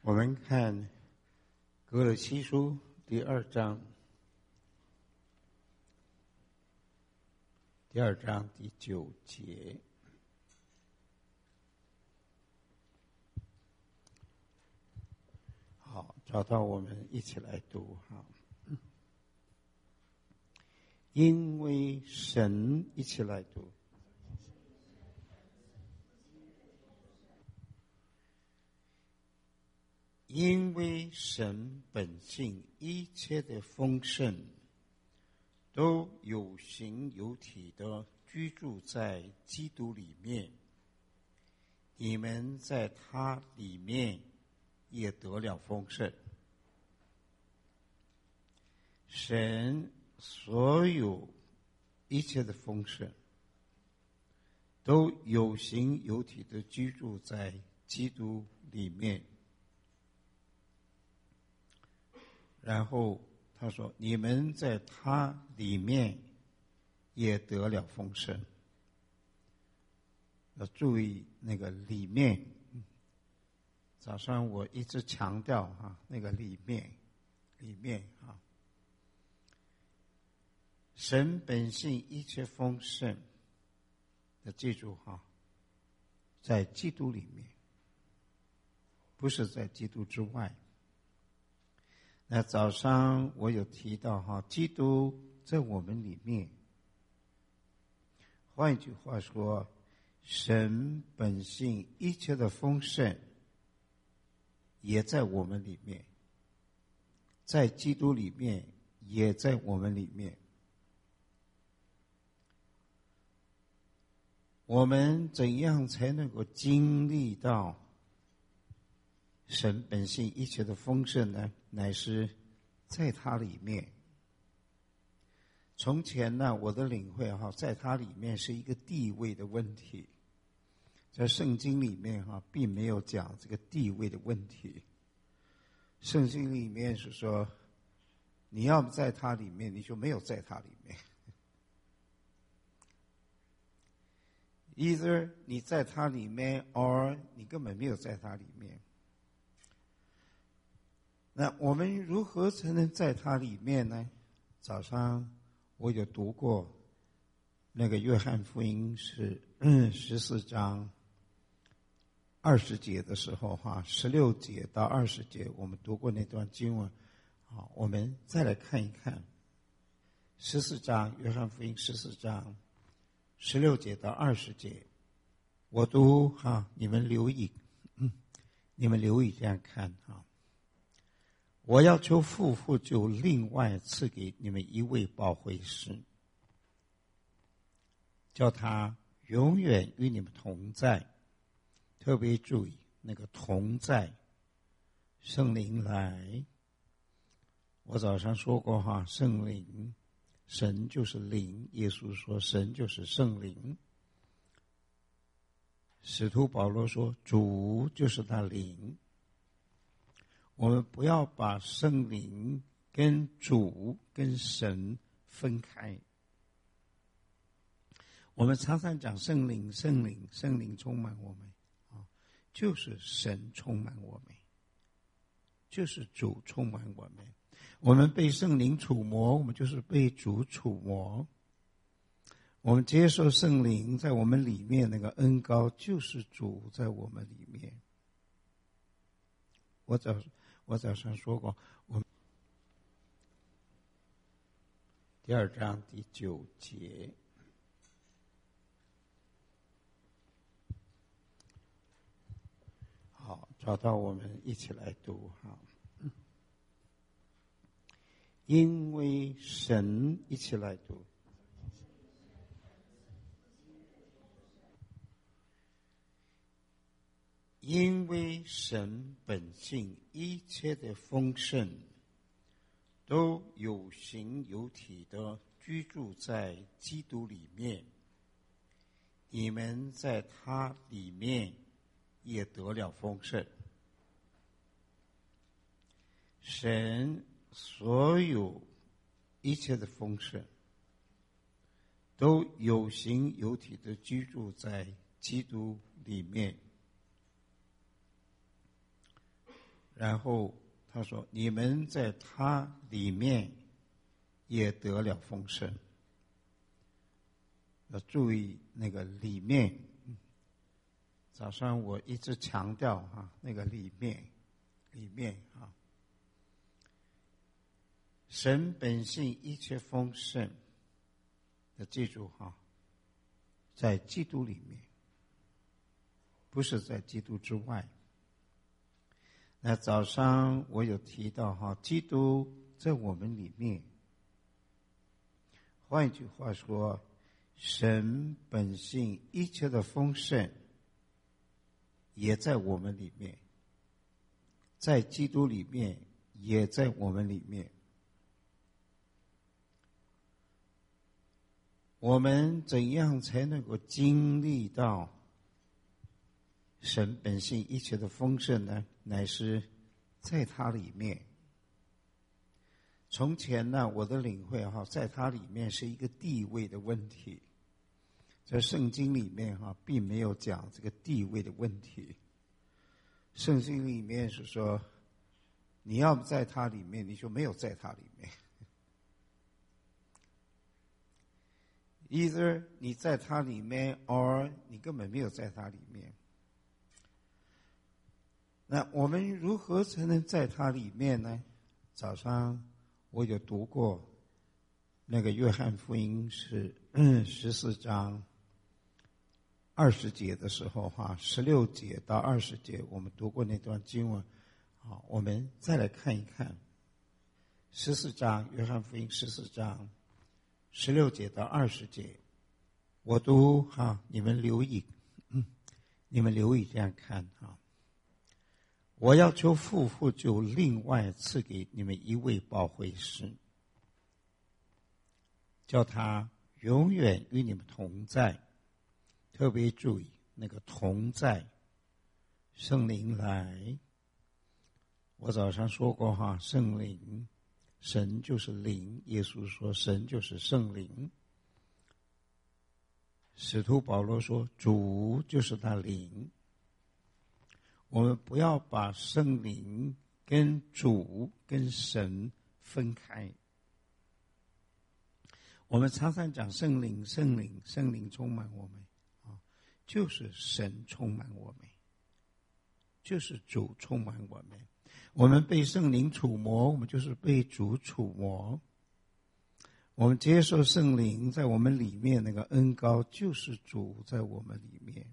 我们看歌罗西书第二章第9节。好，找到我们一起来读哈。因为神，一起来读。因为神本性一切的丰盛，都有形有体的居住在基督里面，你们在他里面也得了丰盛。神所有一切的丰盛，都有形有体的居住在基督里面。然后他说，你们在他里面也得了丰盛。要注意那个里面，早上我一直强调那个里面神本性一切丰盛的，记住在基督里面，不是在基督之外。那早上我有提到基督在我们里面，换一句话说，神本性一切的丰盛也在我们里面，在基督里面，也在我们里面。我们怎样才能够经历到神本性一切的丰盛呢？乃是在他里面。从前呢，我的领会在他里面是一个地位的问题，在圣经里面并没有讲这个地位的问题。圣经里面是说，你要不在他里面，你就没有在他里面。Either 你在他里面 or 你根本没有在他里面。那我们如何才能在他里面呢？早上我有读过那个约翰福音是14章20节的时候16节到20节，我们读过那段经文。好，我们再来看一看14章，约翰福音14章16节到20节，我读你们留意，这样看我要求父就另外赐给你们一位保惠师，叫他永远与你们同在。特别注意那个同在，圣灵来。我早上说过圣灵，神就是灵，耶稣说神就是圣灵。使徒保罗说主就是他灵。我们不要把圣灵跟主跟神分开。我们常常讲圣灵充满我们就是神充满我们，就是主充满我们。我们被圣灵触摸，我们就是被主触摸。我们接受圣灵在我们里面那个恩膏，就是主在我们里面。我早上说过，我们第2章第9节。好，找到我们一起来读因为神，一起来读。因为神本性一切的丰盛，都有形有体的居住在基督里面，你们在他里面也得了丰盛。神所有一切的丰盛，都有形有体的居住在基督里面。 然后他说：“你们在他里面也得了丰盛。”要注意那个里面。早上我一直强调那个里面神本性一切丰盛，要记住在基督里面，不是在基督之外。那早上我有提到基督在我们里面，换一句话说，神本性一切的丰盛也在我们里面，在基督里面，也在我们里面。我们怎样才能够经历到神本性一切的丰盛呢？乃是在他里面。从前呢，我的领会在他里面是一个地位的问题，在圣经里面并没有讲这个地位的问题。圣经里面是说，你要不在他里面，你就没有在他里面。either 你在他里面 or 你根本没有在他里面。那我们如何才能在他里面呢？早上我有读过那个约翰福音是14章20节的时候16节到20节我们读过那段经文。好，我们再来看一看14章，约翰福音14章16节到20节，我读你们留意，这样看我要求父就另外赐给你们一位保惠师，叫他永远与你们同在。特别注意那个同在，圣灵来。我早上说过圣灵，神就是灵，耶稣说神就是圣灵。使徒保罗说主就是他灵。我们不要把圣灵跟主跟神分开。我们常常讲圣灵充满我们，就是神充满我们，就是主充满我们。我们被圣灵触摸，我们就是被主触摸。我们接受圣灵在我们里面那个恩膏，就是主在我们里面。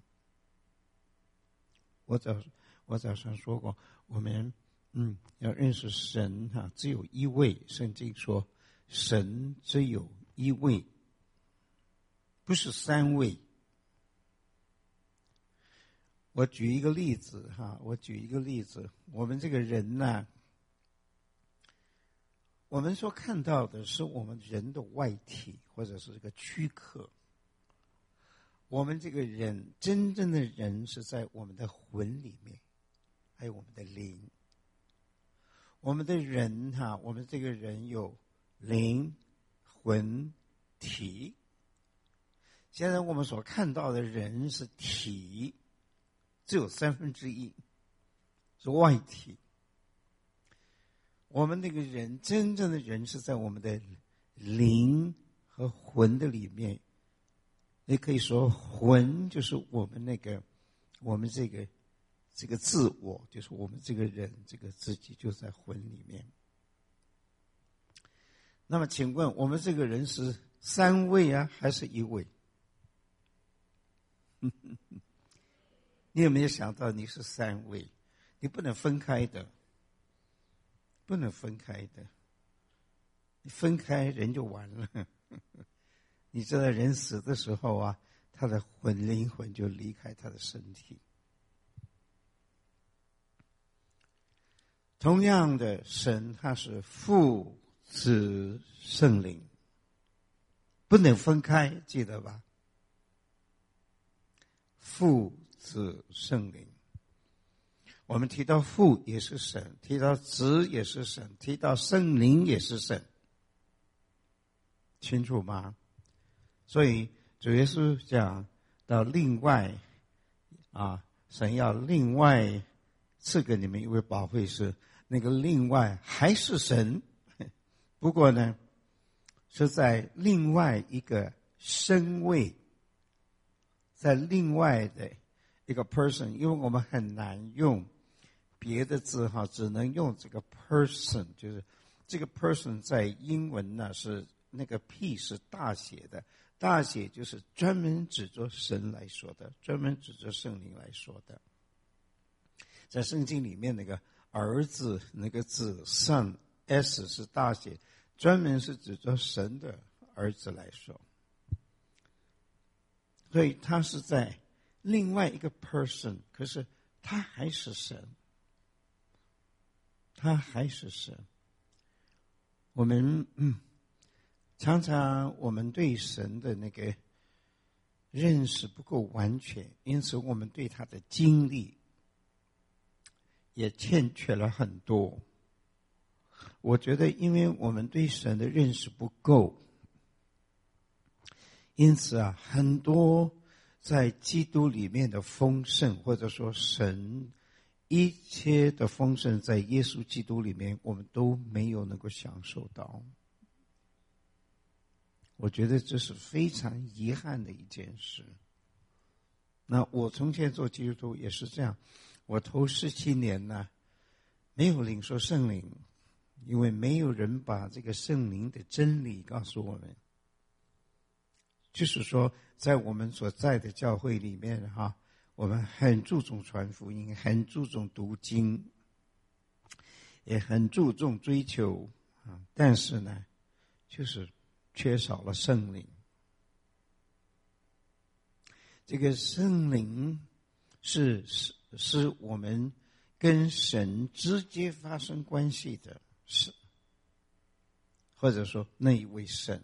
我早上说过，我们要认识神只有一位。圣经说神只有一位，不是三位。我举一个例子我们这个人呢，我们所看到的是我们人的外体，或者是这个躯壳。我们这个人，真正的人是在我们的魂里面，还有我们的灵。我们的人我们这个人有灵、魂、体。现在我们所看到的人是体，只有1/3是外体。我们那个人，真正的人是在我们的灵和魂的里面。也可以说魂就是我们这个自我，就是我们这个人，这个自己就在魂里面。那么请问我们这个人是3位还是1位？你有没有想到你是3位？你不能分开的，你分开人就完了。你知道人死的时候他的灵魂就离开他的身体。同样的，神他是父子圣灵，不能分开，记得吧？父子圣灵，我们提到父也是神，提到子也是神，提到圣灵也是神，清楚吗？所以主耶稣讲到另外神要另外赐给你们一位保惠师，那个另外还是神，不过呢是在另外一个身位，在另外的一个 person， 因为我们很难用别的字只能用这个 person， 就是这个 person 在英文呢是那个 P 是大写的，大写就是专门指着神来说的，专门指着圣灵来说的。在圣经里面那个儿子那个字 son S 是大写，专门是指着神的儿子来说，所以他是在另外一个 person， 可是他还是神，他还是神。我们常常我们对神的那个认识不够完全，因此我们对他的经历也欠缺了很多。我觉得因为我们对神的认识不够，因此很多在基督里面的丰盛，或者说神一切的丰盛在耶稣基督里面，我们都没有能够享受到。我觉得这是非常遗憾的一件事。那我从前做基督徒也是这样，我头17年呢没有领受圣灵，因为没有人把这个圣灵的真理告诉我们。就是说在我们所在的教会里面我们很注重传福音，很注重读经，也很注重追求但是呢就是缺少了圣灵。这个圣灵是我们跟神直接发生关系的事，或者说那一位神。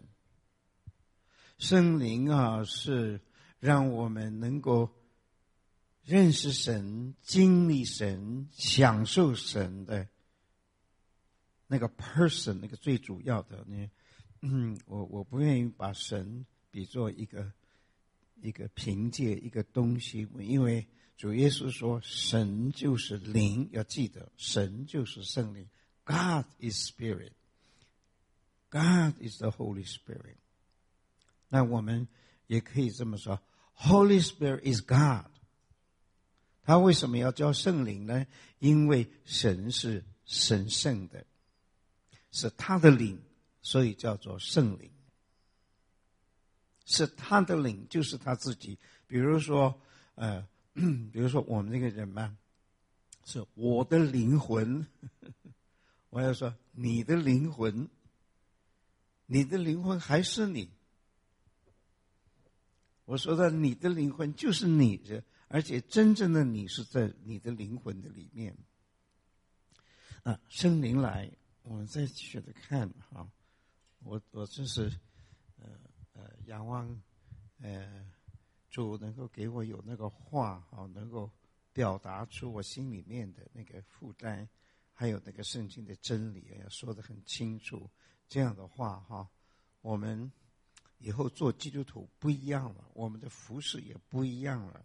圣灵是让我们能够认识神、经历神、享受神的那个 person， 那个最主要的呢。我不愿意把神比作一个凭借一个东西，因为主耶稣说神就是灵，要记得神就是圣灵。 God is Spirit， God is the Holy Spirit。 那我们也可以这么说， Holy Spirit is God。 他为什么要叫圣灵呢？因为神是神圣的，是他的灵，所以叫做圣灵。是他的灵，就是他自己。比如说我们那个人嘛，是我的灵魂我要说你的灵魂，你的灵魂还是你。我说的你的灵魂就是你，而且真正的你是在你的灵魂的里面。圣灵来，我们再继续的看我真是仰望主能够给我有那个话能够表达出我心里面的那个负担，还有那个圣经的真理要说得很清楚。这样的话我们以后做基督徒不一样了，我们的服事也不一样了，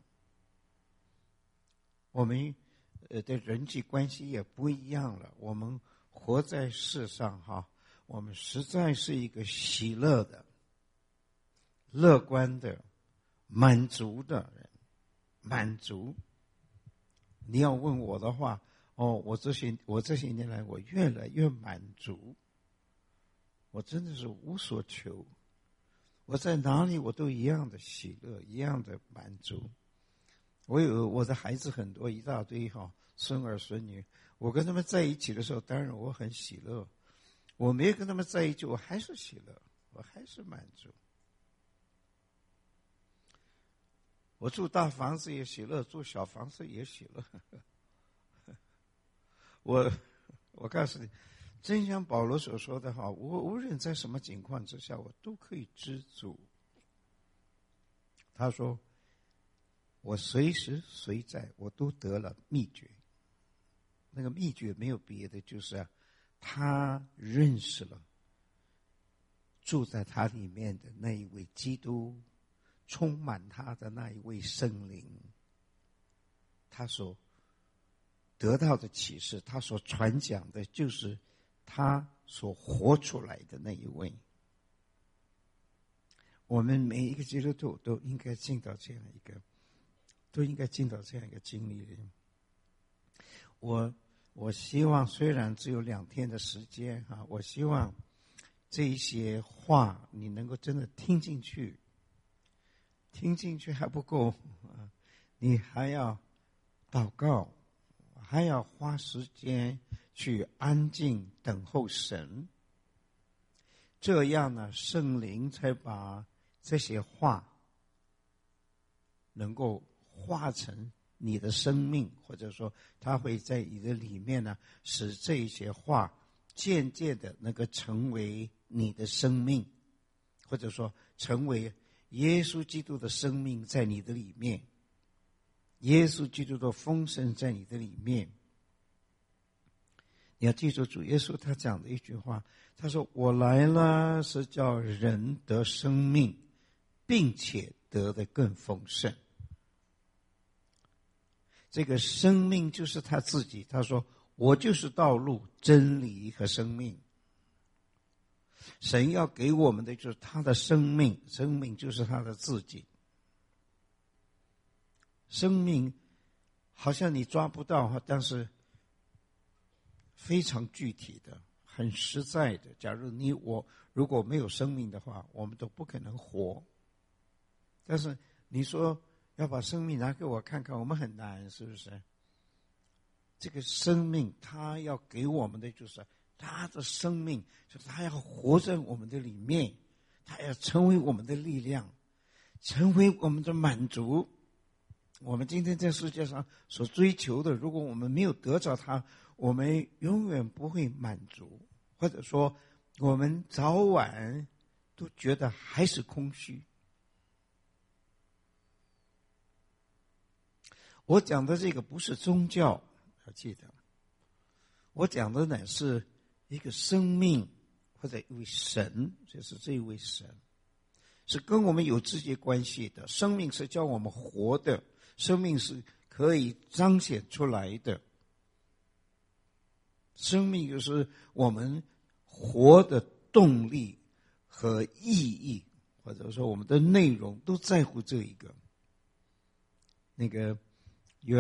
我们的人际关系也不一样了。我们活在世上我们实在是一个喜乐的、乐观的、满足的人。满足，你要问我的话我这些年来我越来越满足，我真的是无所求，我在哪里我都一样的喜乐，一样的满足。我的孩子很多，一大堆孙儿孙女，我跟他们在一起的时候当然我很喜乐，我没有跟他们在一起我还是喜乐，我还是满足。我住大房子也喜乐，住小房子也喜乐。我告诉你，真像保罗所说的我无论在什么情况之下我都可以知足。他说我随时随在我都得了秘诀，那个秘诀没有别的，就是他认识了住在他里面的那一位基督，充满他的那一位圣灵，他所得到的启示，他所传讲的就是他所活出来的那一位。我们每一个基督徒都应该进到这样一个经历里。我希望虽然只有2天的时间我希望这一些话你能够真的听进去还不够你还要祷告，还要花时间去安静等候神，这样呢，圣灵才把这些话能够化成你的生命，或者说它会在你的里面呢，使这一些话渐渐的能够成为你的生命，或者说成为耶稣基督的生命在你的里面，耶稣基督的丰盛在你的里面。你要记住主耶稣他讲的一句话，他说我来了是叫人得生命，并且得得更丰盛。这个生命就是他自己，他说我就是道路真理和生命。神要给我们的就是他的生命，生命就是他的自己。生命好像你抓不到，但是非常具体的，很实在的。假如你我如果没有生命的话，我们都不可能活。但是你说要把生命拿给我看看，我们很难，是不是？这个生命他要给我们的就是他的生命，就是他要活在我们的里面，他要成为我们的力量，成为我们的满足。我们今天在世界上所追求的，如果我们没有得着它，我们永远不会满足，或者说我们早晚都觉得还是空虚。我讲的这个不是宗教，要记得，我讲的乃是一个生命，或者一位神，就是这一位神是跟我们有直接关系的。生命是叫我们活的，生命是可以彰显出来的，生命就是我们活的动力和意义，或者说我们的内容都在乎这一个。那个约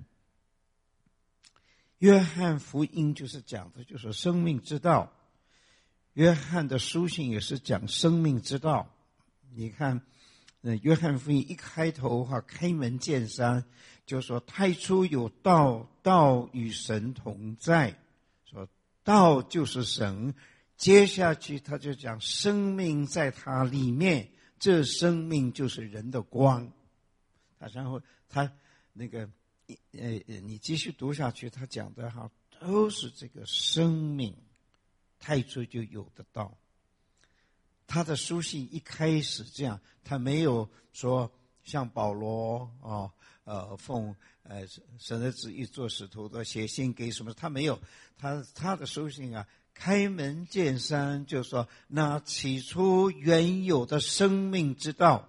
翰福音就是讲的就是生命之道，约翰的书信也是讲生命之道。你看约翰福音一开头开门见山就说太初有道，道与神同在，说道就是神。接下去他就讲生命在他里面，这生命就是人的光。然后他那个你继续读下去，他讲的都是这个生命太初就有的道。他的书信一开始这样，他没有说像保罗奉神的旨意做使徒的写信给什么，他没有。他的书信开门见山就说那起初原有的生命之道。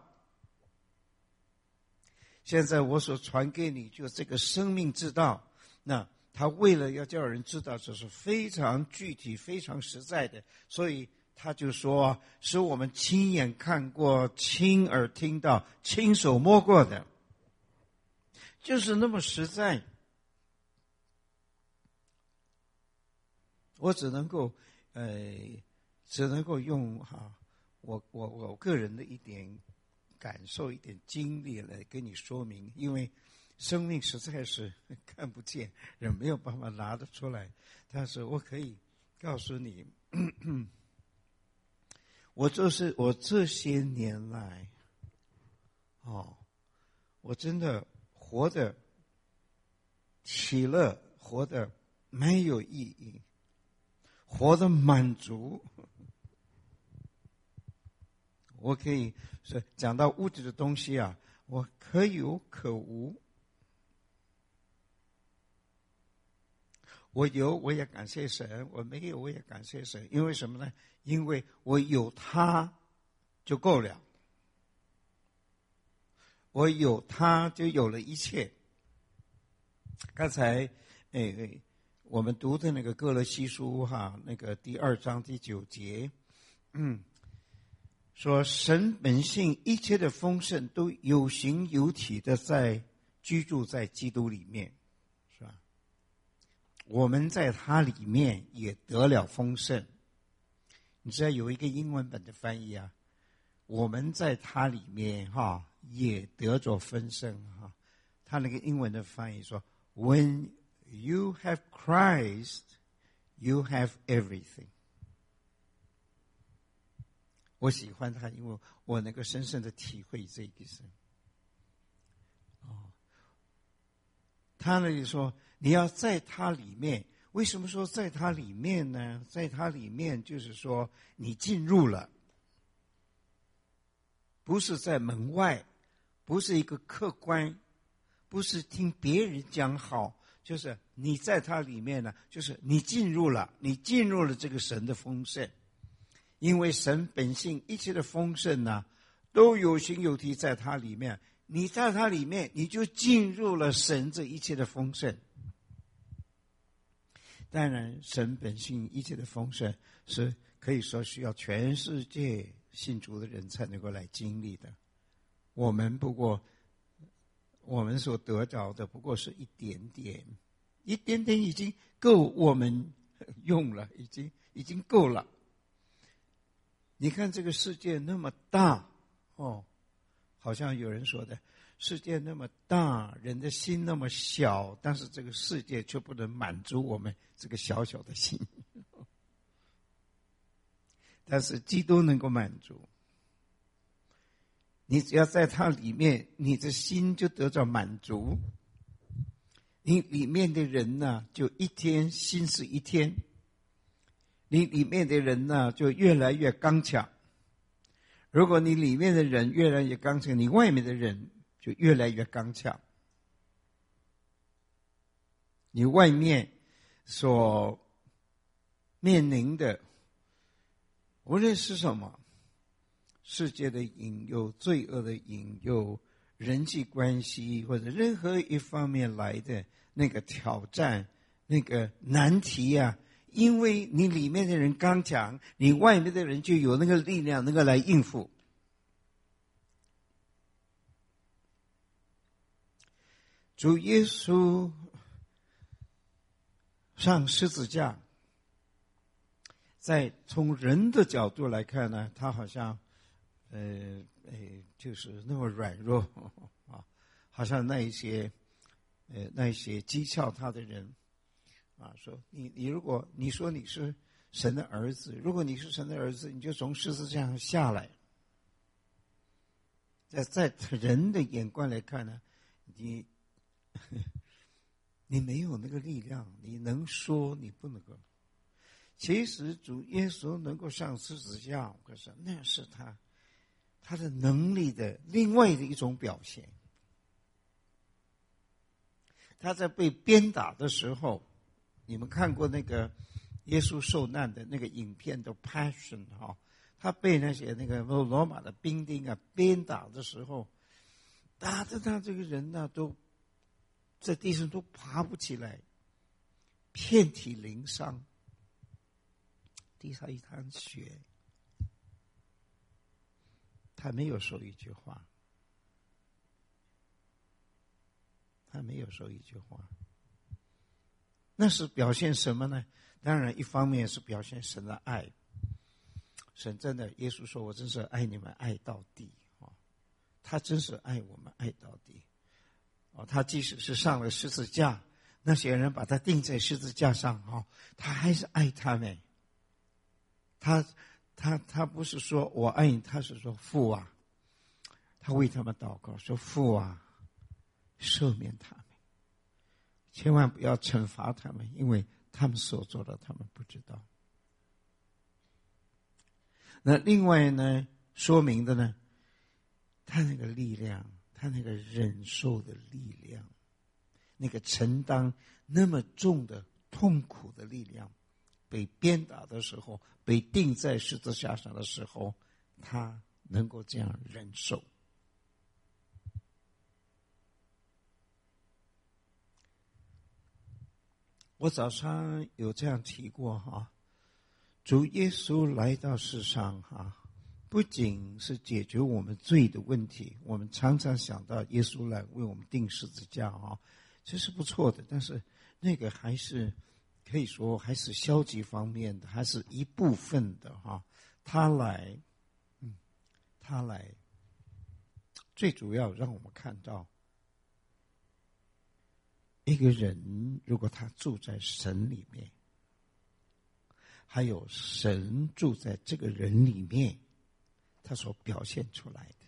现在我所传给你就这个生命之道，那他为了要叫人知道这是非常具体非常实在的，所以他就说是我们亲眼看过，亲耳听到，亲手摸过的，就是那么实在。我只能够用我个人的一点感受一点经历来跟你说明，因为生命实在是看不见，人没有办法拿得出来。但是我可以告诉你，我这些年来我真的活得喜乐，活得没有意义，活得满足。我可以讲到物质的东西我可有可无。我有我也感谢神，我没有我也感谢神。因为什么呢？因为我有他就够了，我有他就有了一切。刚才我们读的那个歌罗西书那个第2章第9节，说神本性一切的丰盛都有形有体的在居住在基督里面，是吧？我们在他里面也得了丰盛。你知道有一个英文本的翻译我们在他里面也得着丰盛他那个英文的翻译说 When you have Christ, you have everything。 我喜欢他，因为我能够深深的体会这个事。他那里说你要在他里面，为什么说在他里面呢？在他里面就是说你进入了，不是在门外，不是一个客观，不是听别人讲好，就是你在他里面呢，就是你进入了这个神的丰盛。因为神本性一切的丰盛呢，都有形有体在他里面，你在他里面，你就进入了神这一切的丰盛。当然神本性一切的丰盛是可以说需要全世界信主的人才能够来经历的，我们所得着的不过是一点点已经够我们用了，已经够了。你看这个世界那么大好像有人说的世界那么大，人的心那么小，但是这个世界却不能满足我们这个小小的心但是基督能够满足你，只要在他里面，你的心就得到满足，你里面的人呢，就一天心是一天，你里面的人呢，就越来越刚强。如果你里面的人越来越刚强，你外面的人就越来越刚强。你外面所面临的无论是什么，世界的引诱、罪恶的引诱、人际关系或者任何一方面来的那个挑战、那个难题因为你里面的人刚强，你外面的人就有那个力量能够来应付。主耶稣上十字架，在从人的角度来看呢，他好像就是那么软弱好像那一些讥诮他的人说你如果你说你是神的儿子，如果你是神的儿子，你就从十字架上下来。在人的眼光来看呢，你没有那个力量，你能说你不能够。其实主耶稣能够上十字架，可是那是他的能力的另外的一种表现。他在被鞭打的时候，你们看过那个耶稣受难的那个影片的 Passion 他被那个罗马的兵丁鞭打的时候，打得他这个人都在地上都爬不起来，遍体鳞伤，地上一滩血，他没有说一句话，那是表现什么呢？当然一方面是表现神的爱，神真的，耶稣说我真是爱你们爱到底他真是爱我们爱到底他即使是上了十字架，那些人把他钉在十字架上他还是爱他们。他不是说我爱你，他是说父啊，他为他们祷告说父啊，赦免他们，千万不要惩罚他们，因为他们所做的他们不知道。那另外呢，说明的呢，他那个力量，他那个忍受的力量，那个承担那么重的痛苦的力量，被鞭打的时候，被钉在十字架上的时候，他能够这样忍受。 我早上有这样提过哈，主耶稣来到世上哈，不仅是解决我们罪的问题，我们常常想到耶稣来为我们钉十字架哈，这是不错的，但是那个还是可以说还是消极方面的，还是一部分的哈。他来最主要让我们看到一个人如果他住在神里面，还有神住在这个人里面，他所表现出来的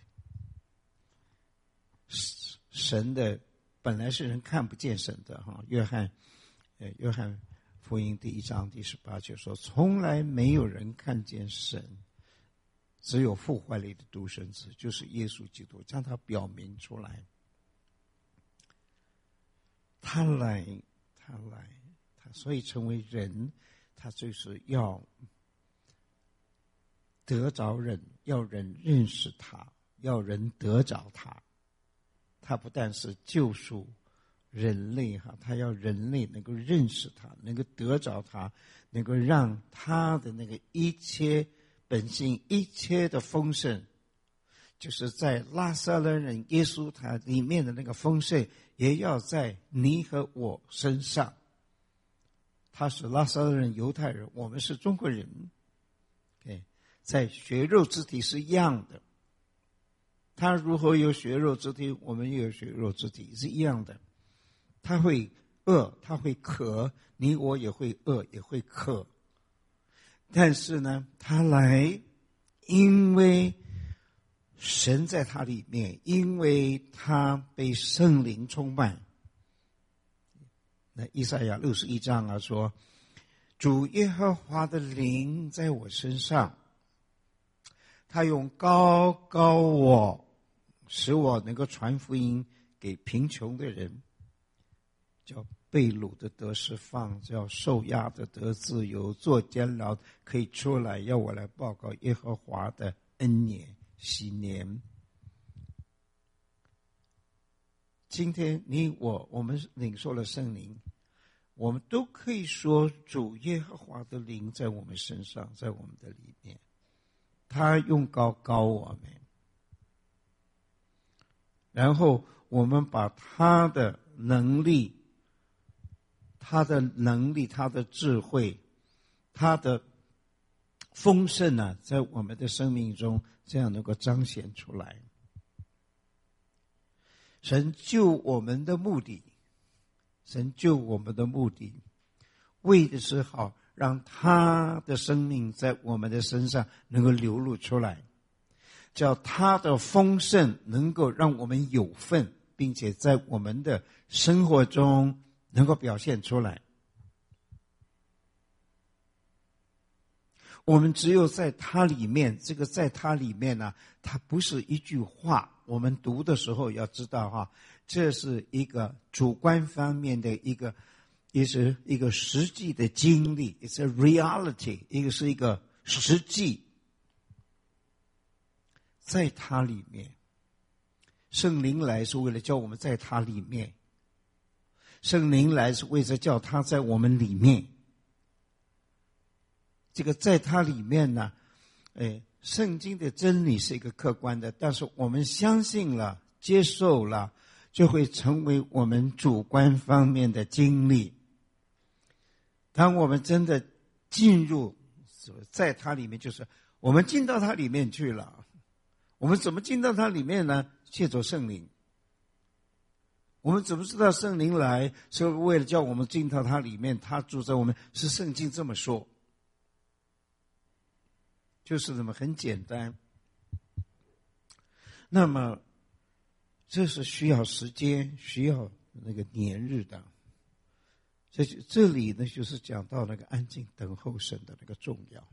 神的本来是人看不见神的哈。约翰福音第1章第18节说，从来没有人看见神，只有父怀里的独生子，就是耶稣基督，将他表明出来。他来，所以成为人，他就是要得着人，要人认识他，要人得着他。他不但是救赎人类哈，他要人类能够认识他，能够得着他，能够让他的那个一切本性、一切的丰盛，就是在拉撒勒人耶稣他里面的那个丰盛，也要在你和我身上。他是拉撒勒人犹太人，我们是中国人，在血肉之体是一样的。他如何有血肉之体，我们也有血肉之体，是一样的。他会饿，他会渴，你我也会饿，也会渴。但是呢，他来，因为神在他里面，因为他被圣灵充满。那以赛亚61章啊说，主耶和华的灵在我身上，他用高高我，使我能够传福音给贫穷的人，叫被掳的得释放，叫受压的得自由，做监牢可以出来，要我来报告耶和华的恩年喜年。今天你我们领受了圣灵，我们都可以说主耶和华的灵在我们身上，在我们的里面，他用高高我们，然后我们把他的能力、他的智慧、他的丰盛啊，在我们的生命中这样能够彰显出来。神救我们的目的，为的是好让他的生命在我们的身上能够流露出来，叫他的丰盛能够让我们有份，并且在我们的生活中能够表现出来。我们只有在他里面，这个在他里面呢，它不是一句话，我们读的时候要知道哈，这是一个主观方面的也是一个实际的经历 ，it's a reality， 是一个实际，在他里面，圣灵来是为了叫我们在他里面，圣灵来是为了叫他在我们里面。这个在他里面呢，圣经的真理是一个客观的，但是我们相信了、接受了，就会成为我们主观方面的经历。当我们真的进入在他里面，就是我们进到他里面去了。我们怎么进到他里面呢？借着圣灵。我们怎么知道圣灵来是为了叫我们进到他里面，他住在我们，是圣经这么说，就是这么很简单。那么这是需要时间，需要那个年日的。这里呢，就是讲到那个安静等候神的那个重要。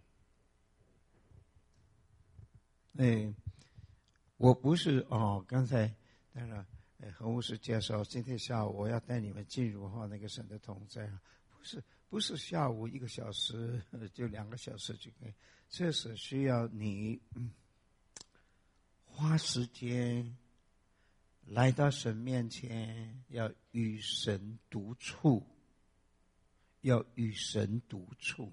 我不是刚才当然何牧师介绍，今天下午我要带你们进入那个神的同在啊，不是下午1个小时就2个小时就可以，这是需要你花时间来到神面前，要与神独处， 要与神独处。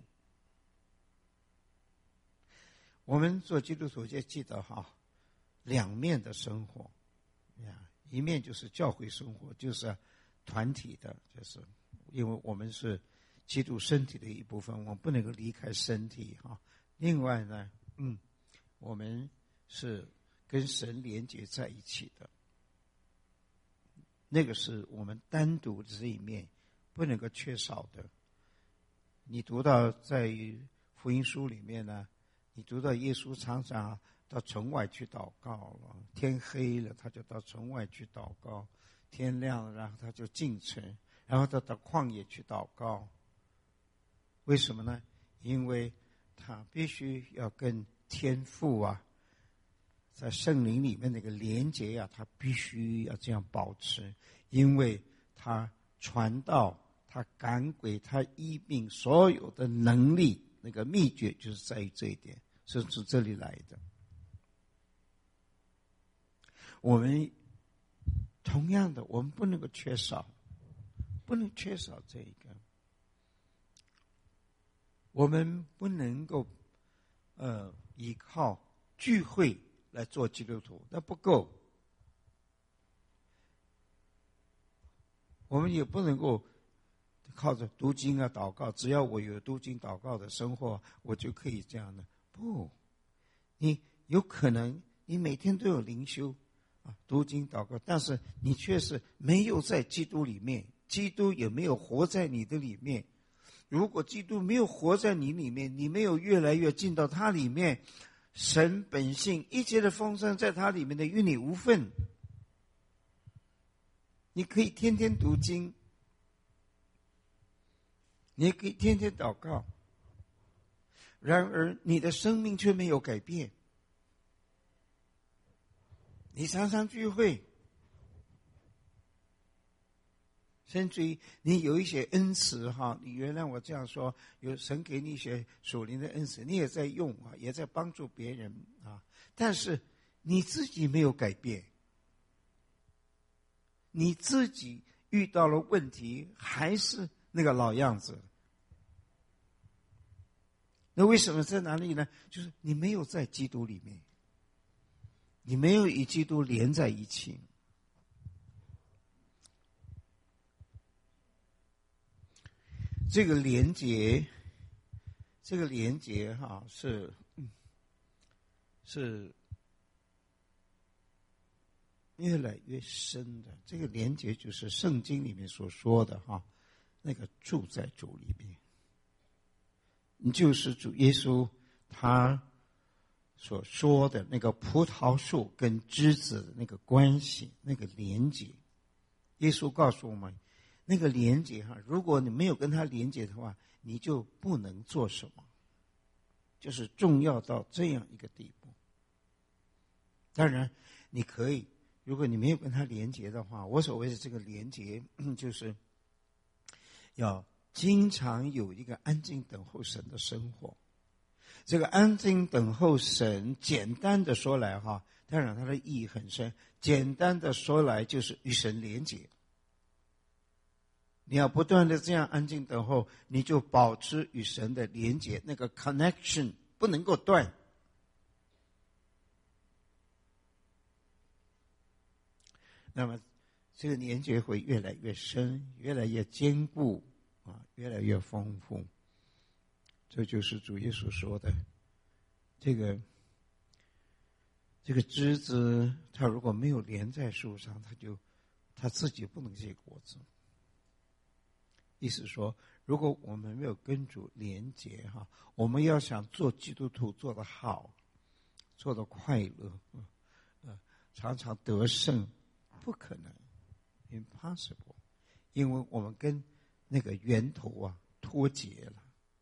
我们做基督徒就记得两面的生活，一面就是教会生活，就是团体的，就是因为我们是基督身体的一部分，我们不能够离开身体另外呢，我们是跟神连结在一起的，那个是我们单独的这一面不能够缺少的。你读到在福音书里面呢，你读到耶稣常常到城外去祷告了，天黑了他就到城外去祷告，天亮了然后他就进城，然后他到旷野去祷告。为什么呢？因为他必须要跟天父在圣灵里面那个连结他必须要这样保持，因为他传道，他赶鬼，他医病，所有的能力那个秘诀就是在于这一点，是从这里来的。我们同样的，我们不能够缺少这一个，我们不能够依靠聚会来做基督徒，那不够。我们也不能够靠着读经祷告，只要我有读经祷告的生活，我就可以这样的。不，你有可能你每天都有灵修读经祷告，但是你却是没有在基督里面，基督也没有活在你的里面。如果基督没有活在你里面，你没有越来越进到他里面，神本性一切的丰盛在他里面的与你无分。你可以天天读经，你也可以天天祷告，然而你的生命却没有改变。你常常聚会，甚至于你有一些恩慈你原谅我这样说，有神给你一些属灵的恩慈，你也在用也在帮助别人但是你自己没有改变，你自己遇到了问题还是那个老样子。那为什么在哪里呢？就是你没有在基督里面，你没有与基督连在一起。这个连结是越来越深的。这个连结就是圣经里面所说的那个住在主里面，你就是主耶稣他所说的那个葡萄树跟枝子的那个关系，那个连结。耶稣告诉我们，那个连结如果你没有跟他连结的话，你就不能做什么，就是重要到这样一个地步。当然你可以，如果你没有跟他连结的话，我所谓的这个连结就是要经常有一个安静等候神的生活。这个安静等候神，简单的说来当然它的意义很深，简单的说来就是与神连结。你要不断的这样安静等候，你就保持与神的连结，那个 connection 不能够断。那么这个连结会越来越深，越来越坚固越来越丰富。这就是主耶稣说的，这个枝子它如果没有连在树上，它自己不能结果子。意思说，如果我们没有跟主连结我们要想做基督徒做得好，做得快乐常常得胜，不可能 impossible， 因为我们跟那个源头脱节了。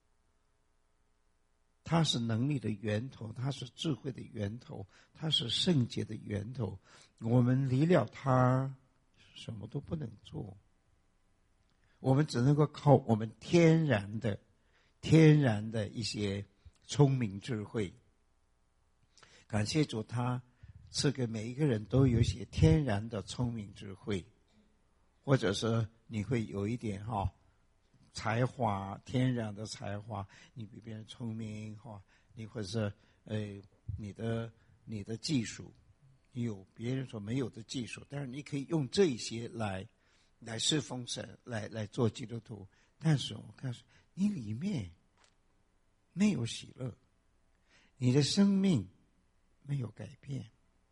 它是能力的源头，它是智慧的源头，它是圣洁的源头。我们离了它什么都不能做，我们只能够靠我们天然的一些聪明智慧。感谢主，他赐给每一个人都有一些天然的聪明智慧，或者是你会有一点才华，天然的才华，你比别人聪明哈，你或者是你的技术，你有别人所没有的技术，但是你可以用这些来侍奉神，来做基督徒。但是我告诉你，你里面没有喜乐，你的生命没有改变。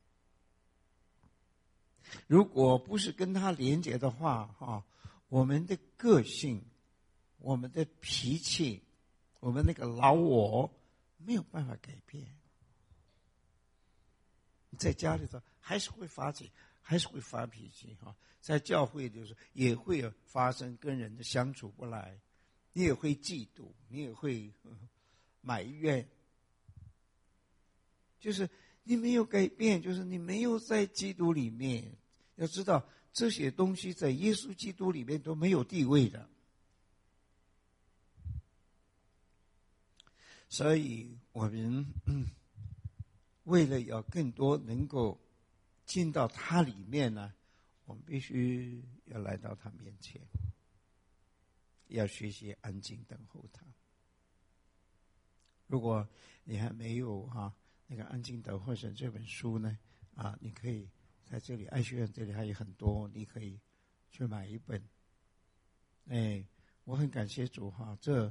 如果不是跟他连结的话，我们的个性，我们的脾气，我们那个老我没有办法改变。在家里头还是会发气，还是会发脾气在教会就是也会发生跟人的相处不来，你也会嫉妒，你也会埋怨，就是你没有改变，就是你没有在基督里面。要知道这些东西在耶稣基督里面都没有地位的，所以我们为了要更多能够进到他里面呢，我们必须要来到他面前，要学习安静等候他。如果你还没有那个安静等候神这本书呢，你可以在这里爱学院这里还有很多，你可以去买一本。我很感谢主这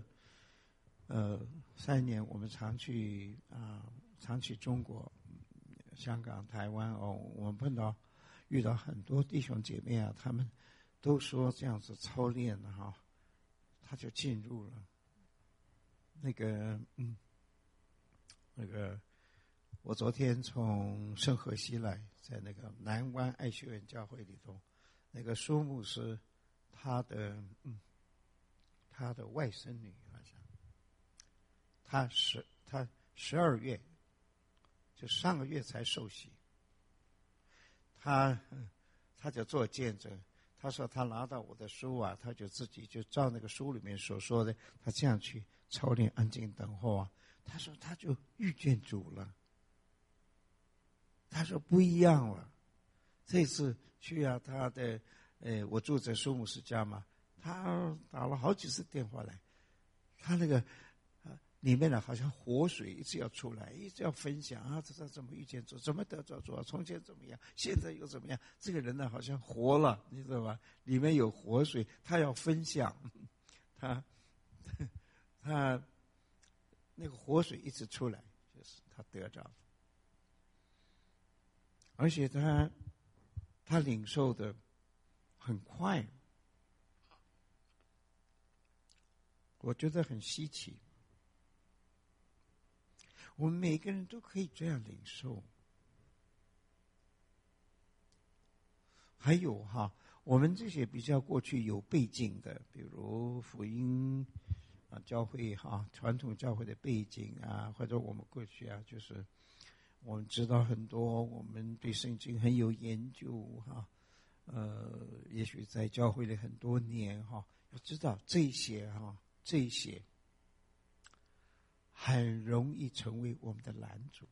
3年我们常去中国、香港、台湾我们遇到很多弟兄姐妹他们都说这样子操练他就进入了那个我昨天从圣荷西来，在那个南湾爱学院教会里头，那个苏牧师他的外甥女好像，他12月就上个月才受洗，他就做见证，他说他拿到我的书他就自己就照那个书里面所说的，他这样去操练安静等候他说他就遇见主了，他说不一样了。这次去他的我住在苏牧师家嘛，他打了好几次电话来，他那个里面好像活水一直要出来，一直要分享这怎么遇见主，怎么得着主从前怎么样，现在又怎么样，这个人好像活了，你知道吧？里面有活水，他要分享，他那个活水一直出来，就是他得着，而且他领受的很快，我觉得很稀奇。我们每个人都可以这样领受。还有我们这些比较过去有背景的，比如福音教会传统教会的背景或者我们过去就是我们知道很多，我们对圣经很有研究也许在教会里很多年要知道这些很容易成为我们的拦阻。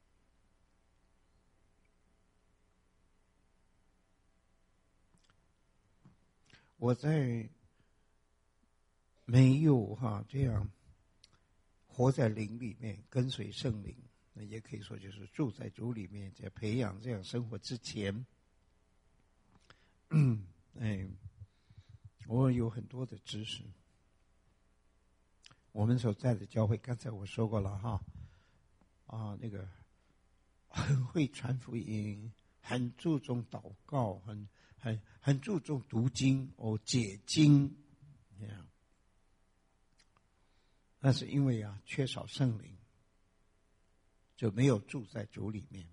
我在没有这样活在灵里面，跟随圣灵，那也可以说就是住在主里面，在培养这样生活之前，我有很多的知识。我们所在的教会，刚才我说过了那个很会传福音，很注重祷告，很注重读经解经，那是因为缺少圣灵，就没有住在主里面。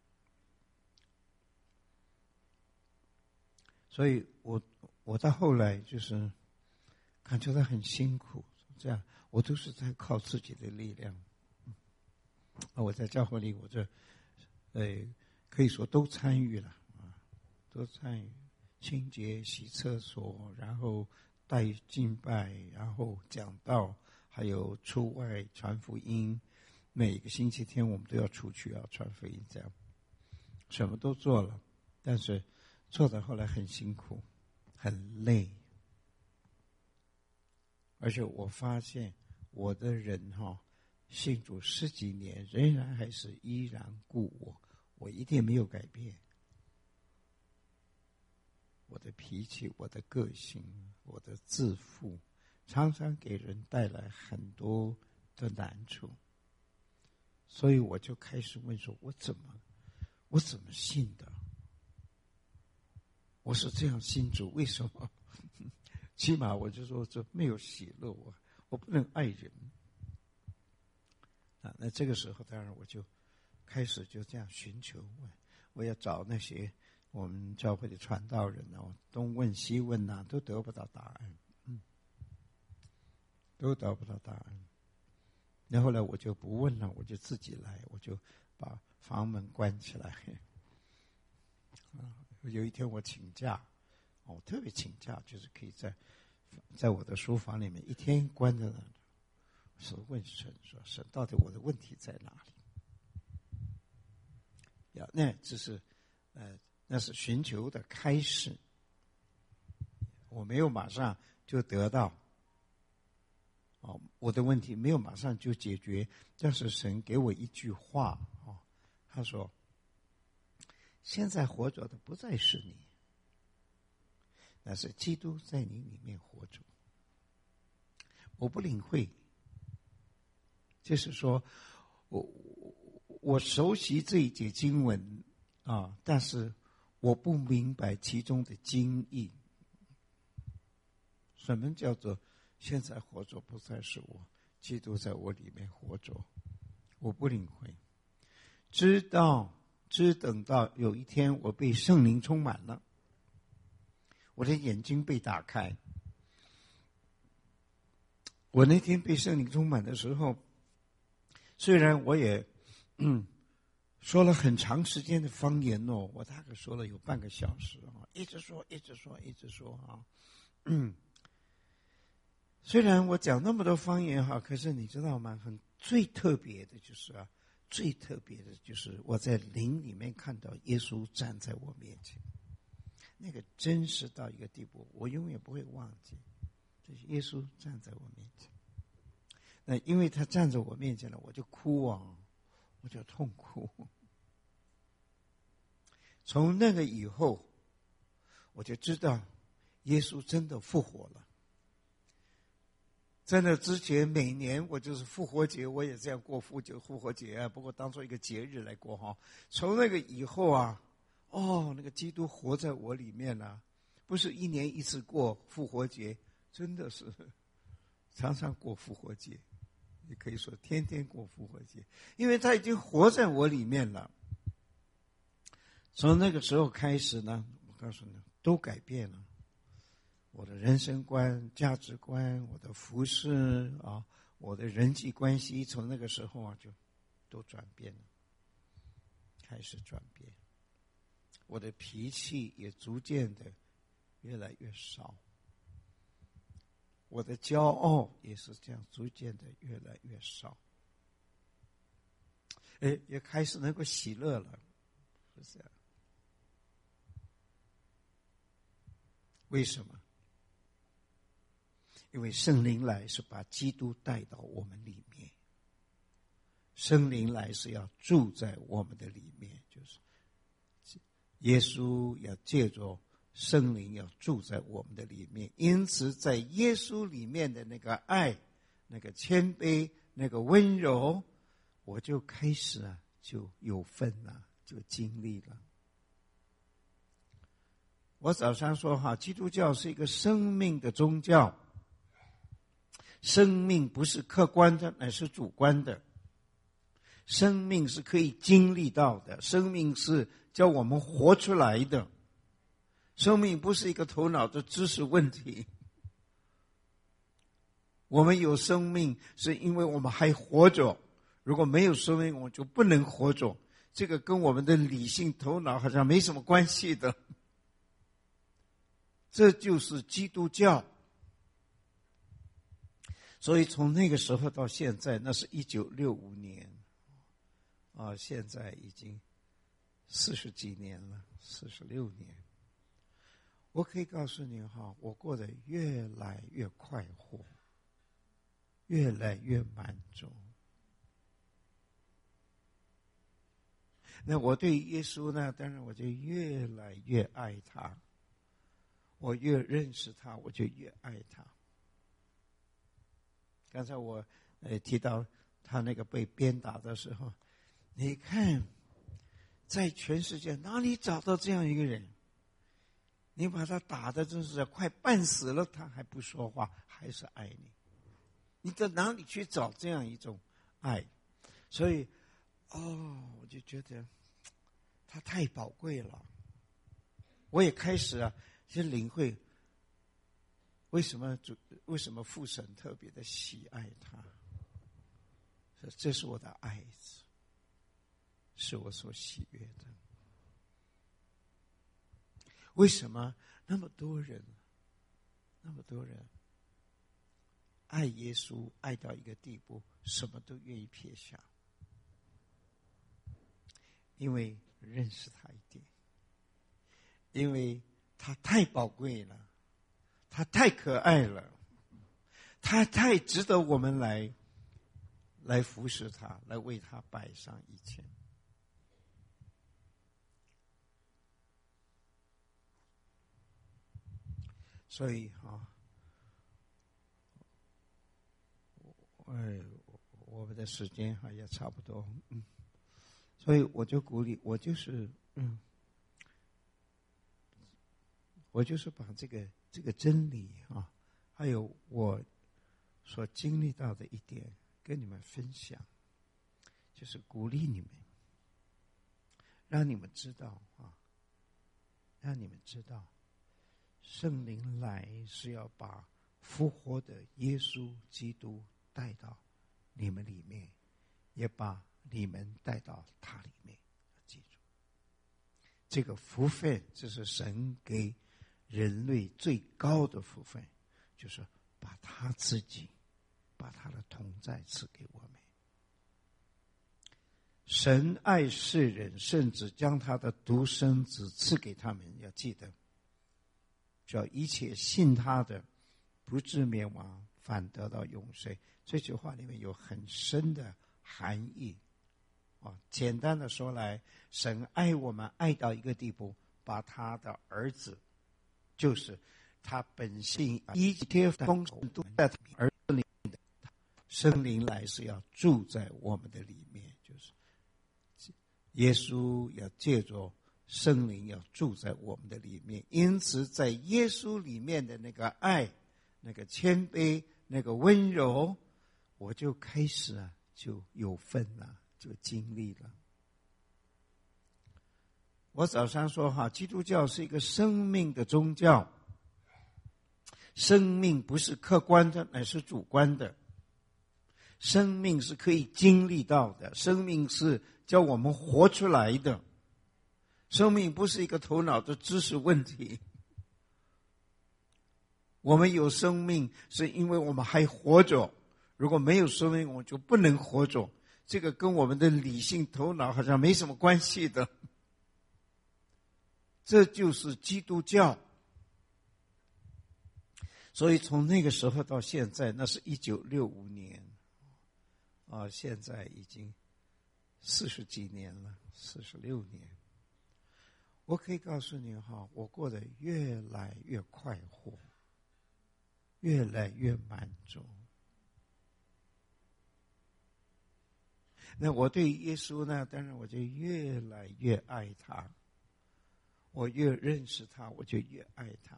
所以我到后来就是感觉到很辛苦，这样我都是在靠自己的力量。我在教会里，我这可以说都参与了都参与清洁、洗厕所，然后带敬拜，然后讲道，还有出外传福音。每个星期天我们都要出去传福音，这样什么都做了，但是做到后来很辛苦，很累。 而且我发现我的人信主10几年，仍然还是依然故我，我一定没有改变。我的脾气，我的个性，我的自负，常常给人带来很多的难处。所以我就开始问说，我怎么信的？我是这样信主，为什么？起码我就说这没有喜乐，我不能爱人啊。那这个时候，当然我就开始就这样寻求，我要找那些我们教会的传道人东问西问都得不到答案，都得不到答案。然后呢，我就不问了，我就自己来，我就把房门关起来。有一天我请假，我特别请假，就是可以在我的书房里面一天关着呢，是问神说：“神，到底我的问题在哪里？”那只是那是寻求的开始，我没有马上就得到我的问题没有马上就解决，但是神给我一句话他说：“现在活着的不再是你，那是基督在你里面活着。”我不领会，就是说我熟悉这一节经文但是我不明白其中的经义。什么叫做现在活着不再是我，基督在我里面活着？我不领会。只等到有一天我被圣灵充满了，我的眼睛被打开。我那天被圣灵充满的时候，虽然我也说了很长时间的方言我大概说了有半个小时一直说虽然我讲那么多方言可是你知道吗？最特别的就是我在灵里面看到耶稣站在我面前，那个真实到一个地步，我永远不会忘记。就是耶稣站在我面前，那因为他站在我面前了，我就哭我就痛哭。从那个以后，我就知道耶稣真的复活了。在那之前，每年我就是复活节，我也这样过复活节不过当做一个节日来过从那个以后那个基督活在我里面了，不是1年1次过复活节，真的是常常过复活节，也可以说天天过复活节，因为他已经活在我里面了。从那个时候开始呢，我告诉你，都改变了。我的人生观、价值观，我的服事我的人际关系，从那个时候就都转变了，开始转变。我的脾气也逐渐的越来越少，我的骄傲也是这样逐渐的越来越少，也开始能够喜乐了，是这样。为什么？因为圣灵来是把基督带到我们里面，圣灵来是要住在我们的里面，就是耶稣要借着圣灵要住在我们的里面。因此在耶稣里面的那个爱、那个谦卑、那个温柔，我就开始就有份了，就经历了。我早上说基督教是一个生命的宗教，生命不是客观的，乃是主观的。生命是可以经历到的，生命是叫我们活出来的。生命不是一个头脑的知识问题。我们有生命是因为我们还活着，如果没有生命我们就不能活着，这个跟我们的理性头脑好像没什么关系的。这就是基督教。所以从那个时候到现在，那是1965年现在已经40几年了，46年。我可以告诉你我过得越来越快活， 越来越满足。那我对耶稣呢，当然我就越来越爱他。我越认识他，我就越爱他。刚才我提到他那个被鞭打的时候，你看，在全世界哪里找到这样一个人？你把他打的真是快半死了，他还不说话，还是爱你。你在哪里去找这样一种爱？所以，我就觉得他太宝贵了。我也开始去领会为什么父神特别的喜爱他。这是我的爱子，是我所喜悦的。为什么那么多人爱耶稣爱到一个地步，什么都愿意撇下？因为认识他一点，因为他太宝贵了，他太可爱了，他太值得我们来服侍他，来为他摆上一切。所以我们的时间也差不多，所以我就鼓励，我就是把这个真理还有我所经历到的一点跟你们分享，就是鼓励你们，让你们知道圣灵来是要把复活的耶稣基督带到你们里面，也把你们带到他里面。记住，这个福分，这是神给人类最高的福分，就是把他自己，把他的同在赐给我们。神爱世人，甚至将他的独生子赐给他们。要记得，叫一切信他的，不至灭亡，反得到永生。这句话里面有很深的含义简单的说来，神爱我们爱到一个地步，把他的儿子，就是他本性一切丰盛都在他儿子里面的，圣灵来是要住在我们的里面，就是耶稣要借着圣灵要住在我们的里面。因此在耶稣里面的那个爱，那个谦卑，那个温柔，我就开始就有份了，就经历了。我早上说基督教是一个生命的宗教，生命不是客观的，乃是主观的。生命是可以经历到的，生命是叫我们活出来的，生命不是一个头脑的知识问题。我们有生命是因为我们还活着，如果没有生命我们就不能活着，这个跟我们的理性头脑好像没什么关系的。这就是基督教。所以从那个时候到现在，那是1965年现在已经40几年了，46年。我可以告诉你我过得越来越快活，越来越满足。那我对耶稣呢，当然我就越来越爱他。我越认识他，我就越爱他。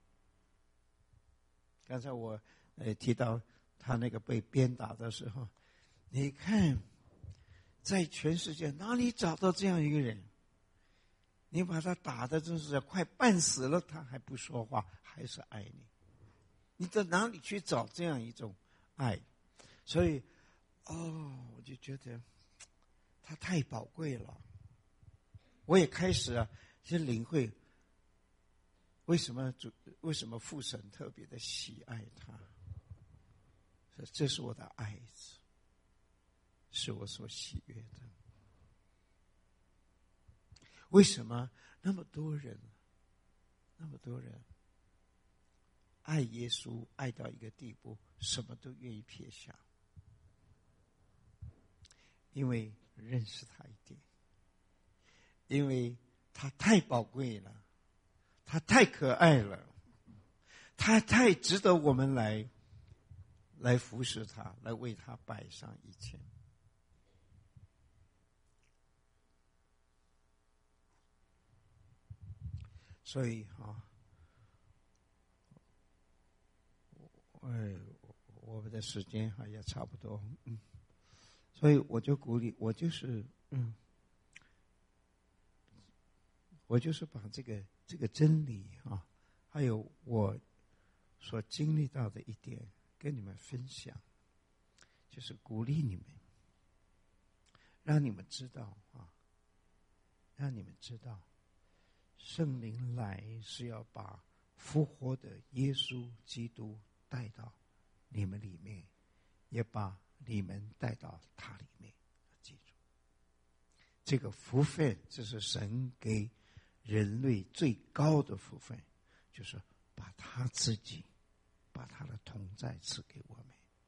刚才我提到他那个被鞭打的时候，你看，在全世界哪里找到这样一个人？你把他打的真是快半死了，他还不说话，还是爱你。你在哪里去找这样一种爱？所以，我就觉得他太宝贵了。我也开始去领会为什么父神特别的喜爱他。这是我的爱子，是我所喜悦的。为什么那么多人爱耶稣爱到一个地步，什么都愿意撇下，因为认识他一点，因为他太宝贵了，他太可爱了，他太值得我们来服侍他，来为他摆上一切。所以我们的时间也差不多，所以我就鼓励，我就是把这个真理还有我所经历到的一点跟你们分享，就是鼓励你们，让你们知道圣灵来是要把复活的耶稣基督带到你们里面，也把你们带到他里面。记住，这个福分，这是神给人类最高的福分，就是把他自己，把他的同在赐给我们。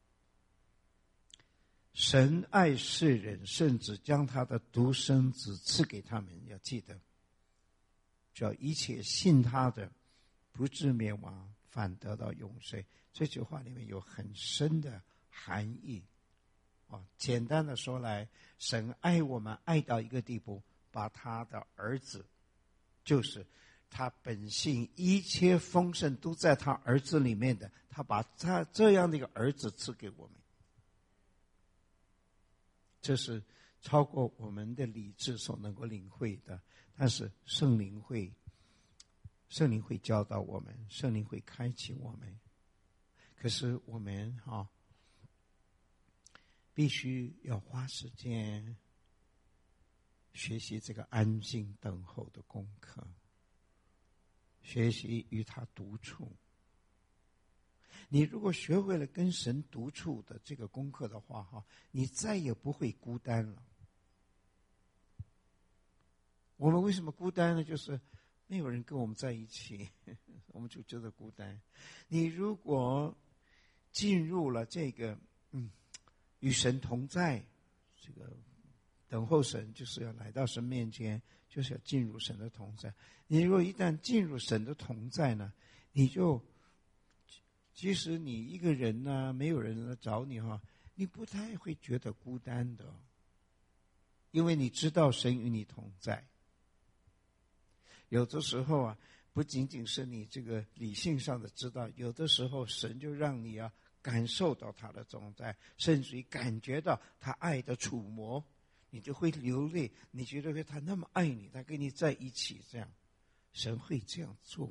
神爱世人，甚至将他的独生子赐给他们。要记得，只要一切信他的，不至灭亡，反得到永生。这句话里面有很深的含义简单的说来，神爱我们爱到一个地步，把他的儿子，就是他本性一切丰盛都在他儿子里面的，他把他这样的一个儿子赐给我们。这是超过我们的理智所能够领会的，但是圣灵会教导我们，圣灵会开启我们。可是我们必须要花时间学习这个安静等候的功课，学习与他独处。你如果学会了跟神独处的这个功课的话你再也不会孤单了。我们为什么孤单呢？就是没有人跟我们在一起，我们就觉得孤单。你如果进入了这个与神同在，这个等候神，就是要来到神面前，就是要进入神的同在。你如果一旦进入神的同在呢，你就即使你一个人呢，没有人来找你你不太会觉得孤单的，因为你知道神与你同在。有的时候不仅仅是你这个理性上的知道，有的时候神就让你感受到他的同在，甚至于感觉到他爱的触摸，你就会流泪，你觉得他那么爱你，他跟你在一起，这样神会这样做。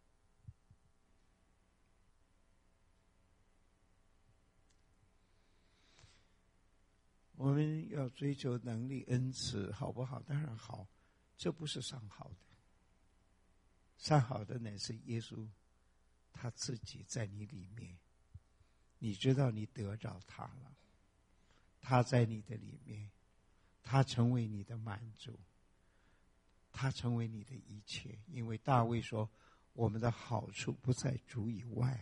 我们要追求能力恩赐好不好？当然好，这不是上好的，上好的乃是耶稣他自己在你里面，你知道你得着他了，他在你的里面，他成为你的满足，他成为你的一切。因为大卫说，我们的好处不在主以外。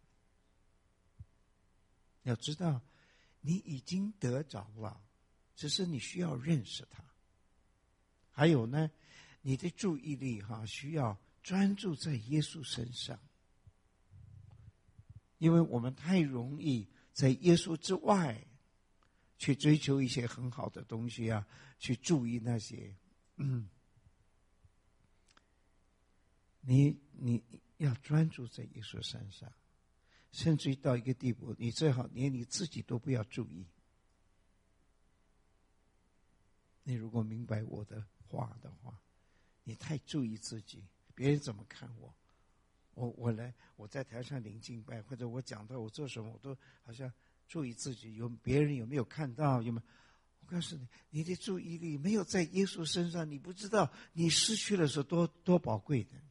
要知道你已经得着了，只是你需要认识他。还有呢，你的注意力需要专注在耶稣身上，因为我们太容易在耶稣之外去追求一些很好的东西去注意那些你要专注在耶稣身上，甚至于到一个地步，你最好连你自己都不要注意。你如果明白我的话的话，你太注意自己，别人怎么看我在台上领敬拜，或者我讲到我做什么，我都好像注意自己，别人有没有看到，有没有？我告诉你，你的注意力没有在耶稣身上，你不知道你失去了是多宝贵的。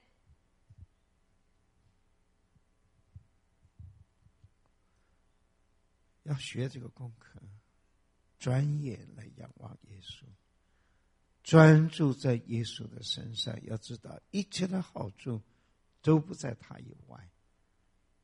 要学这个功课，专业来仰望耶稣，专注在耶稣的身上。要知道一切的好处都不在他以外，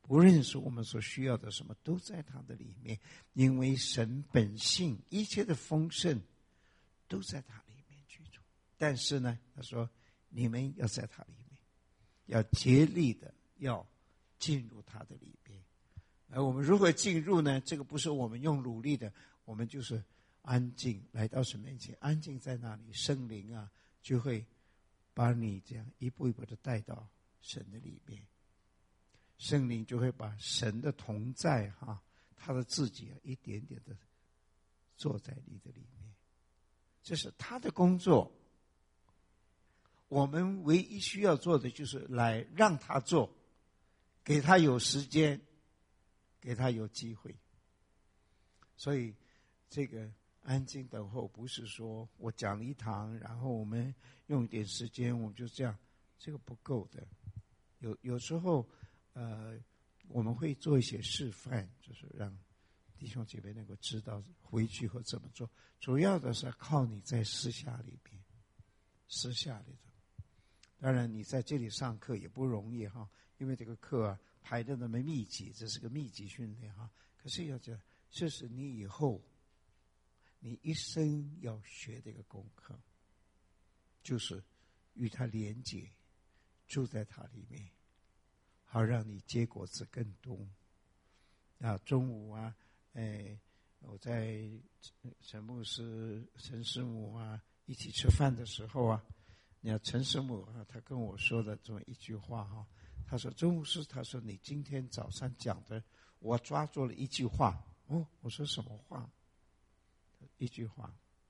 不论是我们所需要的什么，都在他的里面。因为神本性一切的丰盛都在他里面居住。但是呢，他说你们要在他里面，要竭力的要进入他的里面。而我们如何进入呢？这个不是我们用努力的，我们就是安静来到神面前，安静在那里，圣灵啊就会把你这样一步一步的带到神的里面。圣灵就会把神的同在他的自己一点点的坐在你的里面，这是他的工作。我们唯一需要做的就是来让他做，给他有时间，给他有机会。所以这个安静等候不是说我讲了一堂，然后我们用一点时间我们就这样，这个不够的。有时候我们会做一些示范，就是让弟兄姐妹能够知道回去或怎么做。主要的是靠你在私下里边，私下里的。当然你在这里上课也不容易因为这个课排的那么密集，这是个密集训练可是要讲，这是你以后你一生要学的一个功课，就是与他连结，住在他里面，好让你结果子更多。中午我在陈牧师、陈师母一起吃饭的时候你看陈师母他跟我说的这么一句话他说周牧师，他说你今天早上讲的，我抓住了一句话。我说什么话？一句话，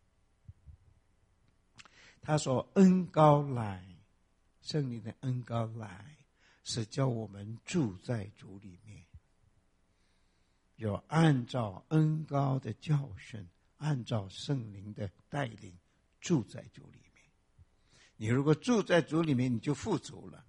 他说恩膏来，圣灵的恩膏来，是叫我们住在主里面，有按照恩膏的教训，按照圣灵的带领住在主里面。你如果住在主里面，你就富足了。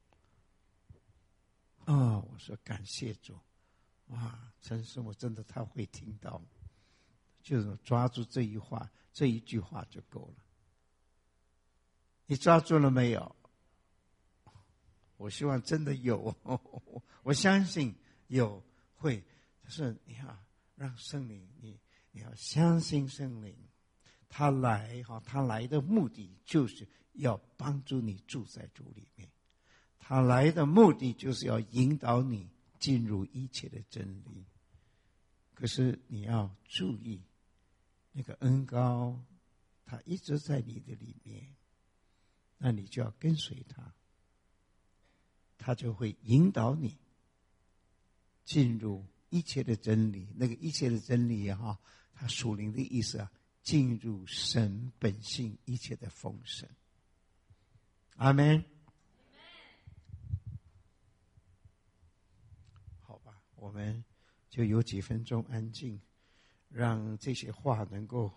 我说感谢主。陈师母真的他会听到，就是抓住这一句话就够了。你抓住了没有？我希望真的有，我相信有会。就是你要让圣灵，你要相信圣灵，他来的目的就是要帮助你住在主里面，他来的目的就是要引导你进入一切的真理。可是你要注意，那个恩膏他一直在你的里面，那你就要跟随他，他就会引导你进入一切的真理。那个一切的真理它属灵的意思进入神本性一切的丰盛。阿们。好吧，我们就有几分钟安静，让这些话能够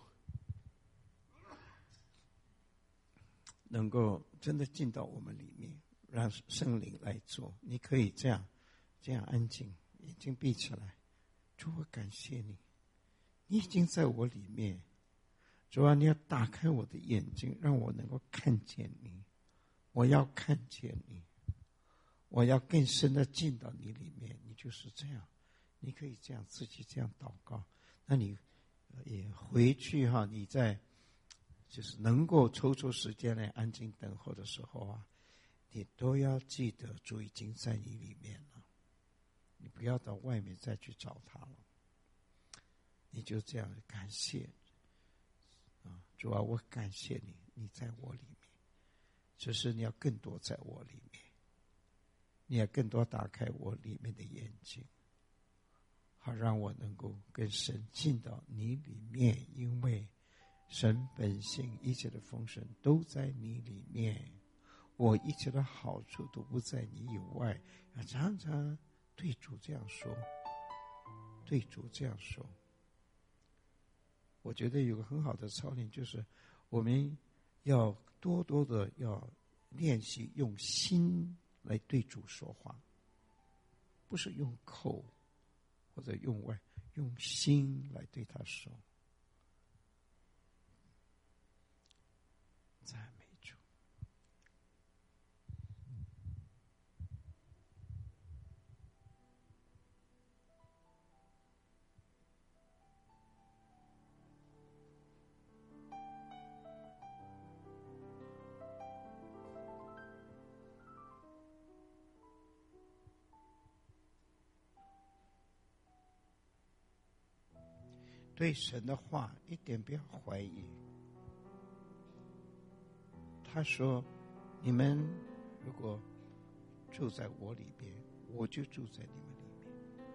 真的进到我们里面，让圣灵来做。你可以这样安静，眼睛闭起来。主，我感谢你，你已经在我里面。主啊，你要打开我的眼睛，让我能够看见你。我要看见你，我要更深的进到你里面。你就是这样，你可以这样自己这样祷告。那你也回去你在就是能够抽出时间来安静等候的时候你都要记得主已经在你里面了，你不要到外面再去找他了。你就这样感谢主啊，我感谢你，你在我里面。只是你要更多在我里面，你要更多打开我里面的眼睛，好让我能够更深进到你里面。因为神本性一切的丰盛都在你里面，我一切的好处都不在你以外。常常对主这样说，对主这样说。我觉得有个很好的操练，就是我们要多多的要练习用心来对主说话，不是用口或者用外，用心来对他说。赞美主。 对神的话一点不要怀疑。他说：“你们如果住在我里边，我就住在你们里面。”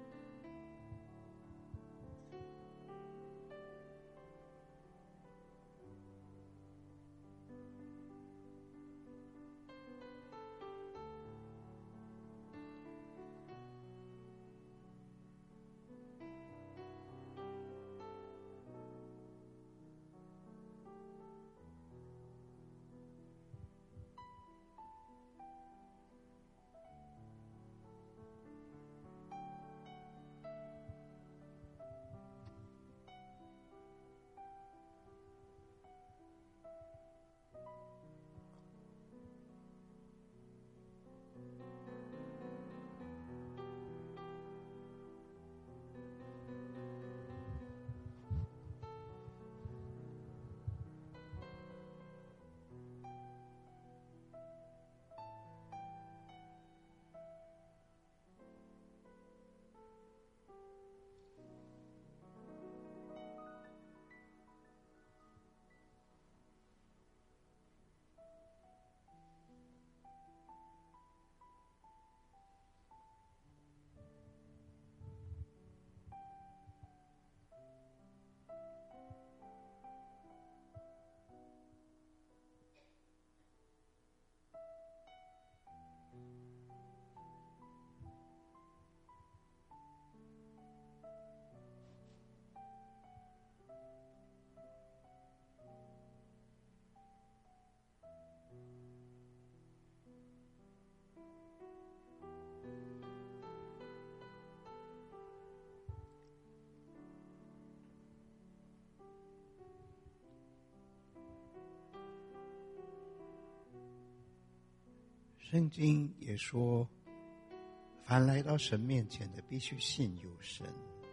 圣经也说，凡来到神面前的，必须信有神，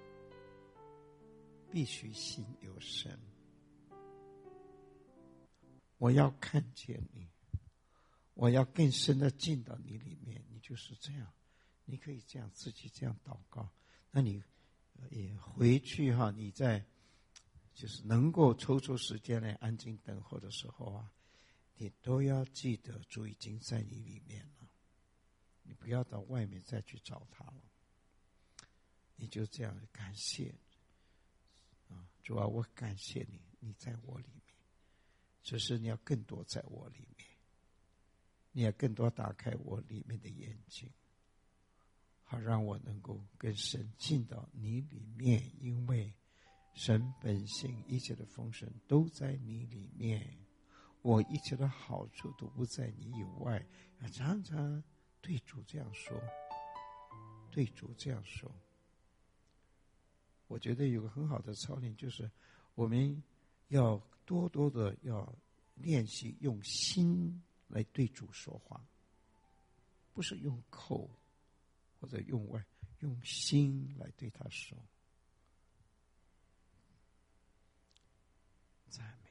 必须信有神。我要看见你，我要更深的进到你里面。你就是这样，你可以这样自己这样祷告。那你也回去哈，你在就是能够抽出时间来安静等候的时候啊，你都要记得主已经在你里面了，你不要到外面再去找他了。你就这样感谢啊，主啊，我感谢你，你在我里面。只是你要更多在我里面，你要更多打开我里面的眼睛，好让我能够更深进到你里面，因为神本性一切的丰盛都在你里面，我一切的好处都不在你以外。常常对主这样说，对主这样说。我觉得有个很好的操练，就是我们要多多的要练习用心来对主说话，不是用口或者用外，用心来对他说。赞美。